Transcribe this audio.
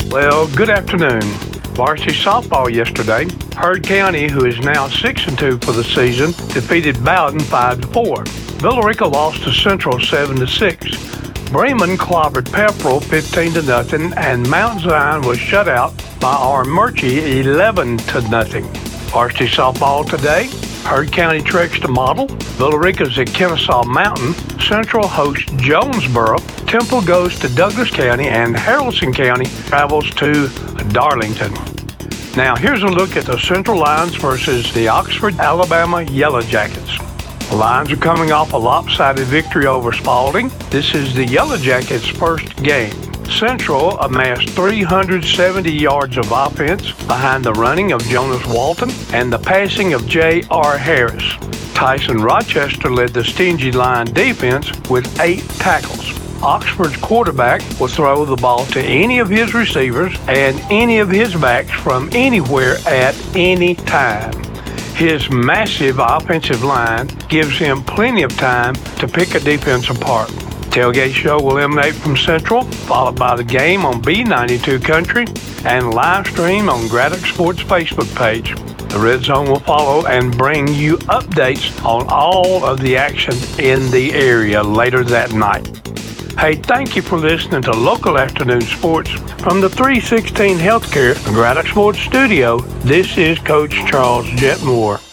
Well, good afternoon. Varsity softball yesterday. Heard County, who is now 6-2 for the season, defeated Bowden 5-4. Villarica lost to Central 7-6. Bremen clobbered Pepperell 15-0, and Mount Zion was shut out by our Murchie 11-0. Varsity softball today. Heard County treks to Model. Villarica's at Kennesaw Mountain. Central hosts Jonesboro. Temple goes to Douglas County, and Haralson County travels to Darlington. Now here's a look at the Central Lions versus the Oxford, Alabama Yellow Jackets. The Lions are coming off a lopsided victory over Spalding. This is the Yellow Jackets' first game. Central amassed 370 yards of offense behind the running of Jonas Walton and the passing of J.R. Harris. Tyson Rochester led the stingy Lion defense with 8 tackles. Oxford's quarterback will throw the ball to any of his receivers and any of his backs from anywhere at any time. His massive offensive line gives him plenty of time to pick a defense apart. Tailgate show will emanate from Central, followed by the game on B92 Country and live stream on Graddock Sports Facebook page. The Red Zone will follow and bring you updates on all of the action in the area later that night. Hey, thank you for listening to Local Afternoon Sports from the 316 Healthcare Graddock Sports Studio. This is Coach Charles Jetmore.